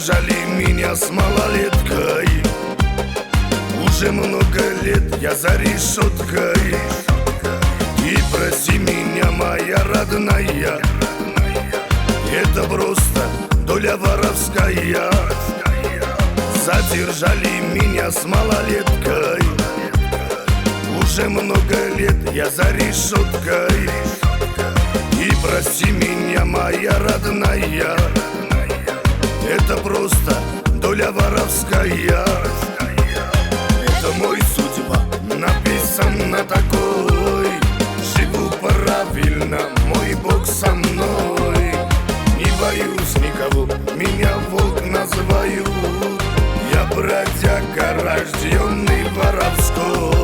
Задержали меня с малолеткой. Уже много лет я за решеткой. И прости меня, моя родная, это просто доля воровская. Задержали меня с малолеткой. Уже много лет я за решеткой. И прости меня, моя родная, это просто доля воровская. Это мой судьба, написано такой. Живу правильно, мой Бог со мной. Не боюсь никого, меня волк называют. Я бродяга, рожденный воровской.